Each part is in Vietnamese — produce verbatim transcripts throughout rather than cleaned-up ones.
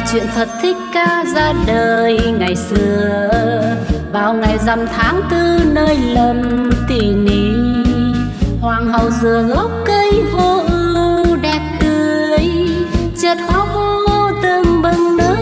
chuyện Phật Thích Ca ra đời ngày xưa, vào ngày rằm tháng tư nơi lâm Tỳ Ni. Hoàng hậu dừa gốc cây vô ưu đẹp tươi, chợt hóa vô tương bừng nở.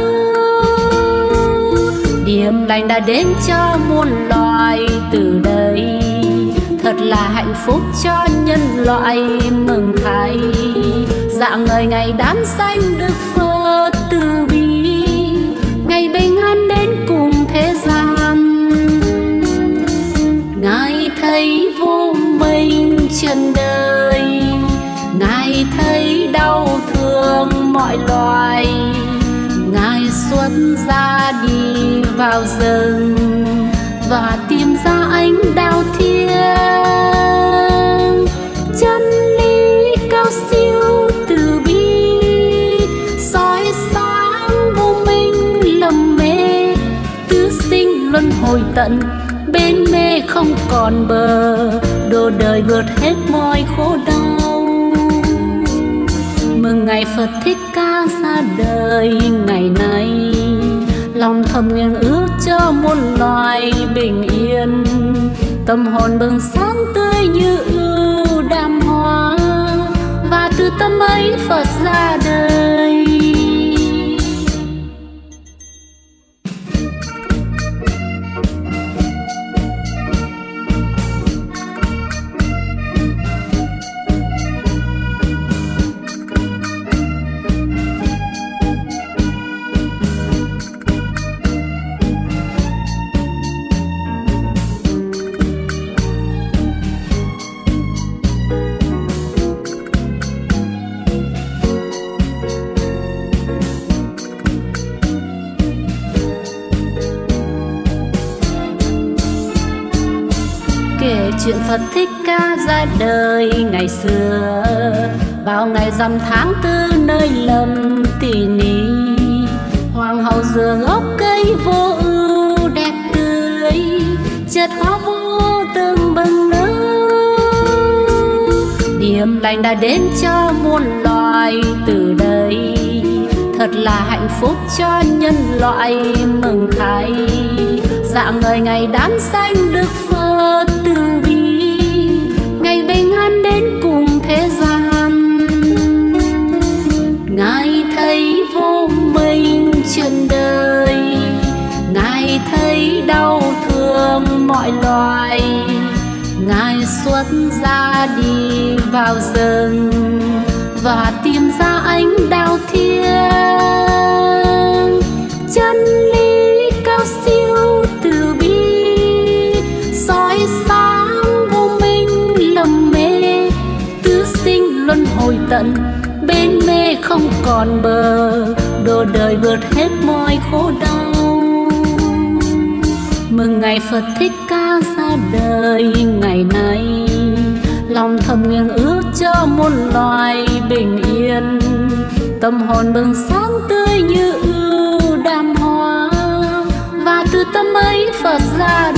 Điềm lành đã đến cho muôn loài từ đây, thật là hạnh phúc cho nhân loại mừng thay. Dạng ngời ngày đán xanh Đức Phật từ bi, ngày bình an đến cùng thế gian. Ngài thấy vô minh trần đời, Ngài thấy đau thương mọi loài. Ngài xuất ra đi vào rừng và tìm ra ánh đao thiêng. Chân lý cao siêu từ bi, soi sáng vô minh lầm mê. Tứ sinh luân hồi tận, bên mê không còn bờ. Đồ đời vượt hết mọi khổ đau. Mừng ngày Phật Thích Ca ra đời ngày nay, lòng thầm nguyện ước cho muôn loài bình yên. Tâm hồn bừng sáng tươi như ưu đàm hoa, và từ tâm ấy Phật ra đời. Kể chuyện Phật Thích Ca ra đời ngày xưa, vào ngày rằm tháng tư nơi lâm Tỳ Ni. Hoàng hậu dừa gốc cây vô ưu đẹp tươi, chợt hóa vô tương bừng nở. Điềm lành đã đến cho muôn loài từ đây, thật là hạnh phúc cho nhân loại mừng thay. Dạng ngời ngày đán xanh Đức Phật từ bi, ngày bình an đến cùng thế gian. Ngài thấy vô minh trần đời, Ngài thấy đau thương mọi loài. Ngài xuất ra đi vào rừng và tìm ra ánh đao thiêng. Chân lý cao siêu từ bi, soi sáng vô minh lầm mê. Tứ sinh luân hồi tận, bên mê không còn bờ. Đồ đời vượt hết mọi khổ đau. Mừng ngày Phật Thích Ca ra đời ngày nay, lòng thầm nguyện ước cho muôn loài bình yên. Tâm hồn bừng sáng tươi như ưu đàm hoa, và từ tâm ấy Phật ra